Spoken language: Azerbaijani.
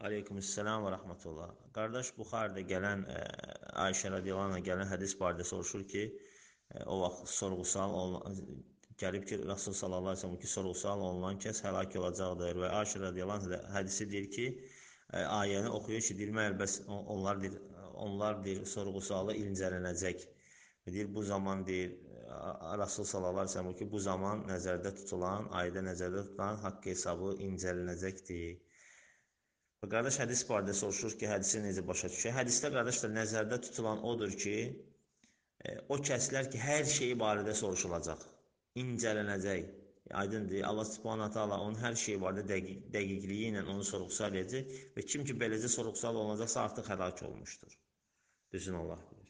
Aleykümselam və rəhmətullah. Qardaş Buxarıda gələn Ayşə radiyallahu anha gələn hədis barədə soruşur ki, o vaxt gəlib ki, Rasul sallallahu əleyhi və səlləm ki, sorğu-sual olunan kəs həlak olacaqdır və Ayşə radiyallahu anha hədisi deyir ki, ayəni oxuyur ki, deyir, əlbəs onlar deyir, sorğu-sualı incələnəcək. Deyir, bu zaman deyir, Rasul sallallahu əleyhi və səlləm ki, bu zaman ayədə nəzərdə tutulan haqq hesabı incələnəcəkdir. Və qardaş hədis barədə soruşur ki, hədisi necə başa düşək? Hədisdə qardaşlar nəzərdə tutulan odur ki, o kəslər ki, hər şeyi barədə soruşulacaq, incələnəcək. Aydındır, Allah Subhanahu taala onun hər şeyi barədə dəqiqliyi ilə onu sorğu-sual edəcək və kim ki beləcə sorğu-sual olunacaqsa artıq həlak olmuşdur. Düzün Allah bilir.